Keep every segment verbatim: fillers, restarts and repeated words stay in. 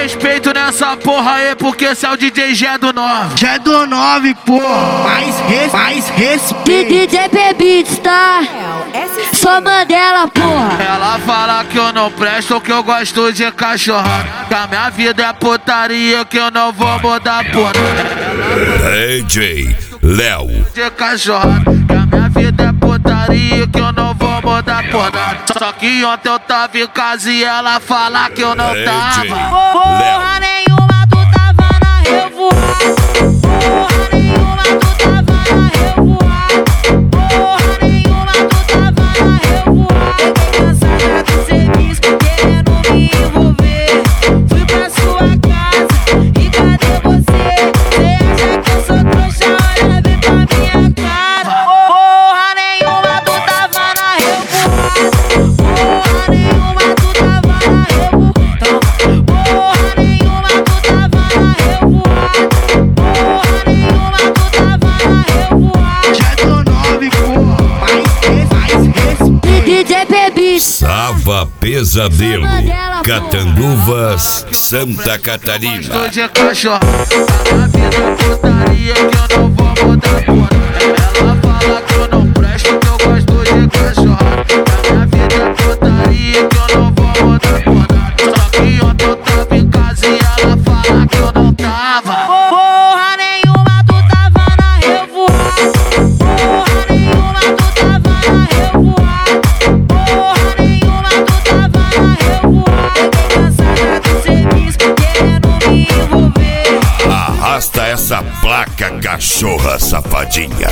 respeito nessa porra aí, porque esse é o D J Gé do nove. Gé do nove, porra. Mais res, mais respeito. D J P-Beats, tá? Só Mandela, porra. Ela fala que eu não presto, que eu gosto de cachorrada, que a minha vida é putaria, que eu não vou mudar porra. D J Léo De cachorrada, que a minha vida é putaria, que eu não vou mudar porra. Só que ontem eu tava em casa e ela fala que eu não tava. Porra nenhuma, tu tava na revoada. Porra nenhuma, tu tava na revoada. Porra nenhuma, tu tava na revoada. Fiquei cansada do serviço, querendo me envolver. Fui pra sua casa e cadê você? Cê acha que eu sou trouxa? Olha bem pra minha cara. Porra nenhuma, tu tava na revoada. Porra nenhuma, tu tava na revoada. Porra nenhuma, tu tava na revoada. Porra nenhuma, tu tava na revoada. Gé do nove, porra. Mais res, mais respeito. D J P-Beats. Sava Pesadelo Catanduvas, Santa Catarina. Gosto de cachorrada, que a minha vida é putaria, que eu não vou mudar porra. Ela fala que eu não presto, que eu gosto de cachorrada, que a minha vida é putaria, que eu não vou mudar porra. Só que ontem eu tava em casa e ela fala que eu não tava. Porra nenhuma, tu tava na revoada. Porra nenhuma, tu tava na revoada. Porra nenhuma, tu tava na revoada. Fiquei cansada do serviço, querendo me envolver. Arrasta essa placa, cachorra safadinha.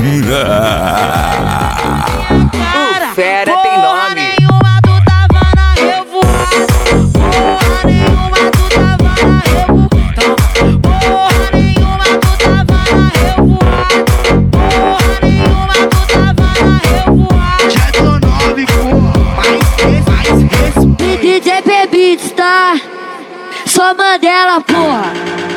Cara, fera tem porra nome. nenhuma, tu tava na revoada. Porra nenhuma, tu tava na revoada. Porra nenhuma, tu tava na revoada. Porra nenhuma, tu tava na revoada. Gé do nove, porra. Mais res, mais respeito. D J P-Beats, tá? Só Mandela, porra.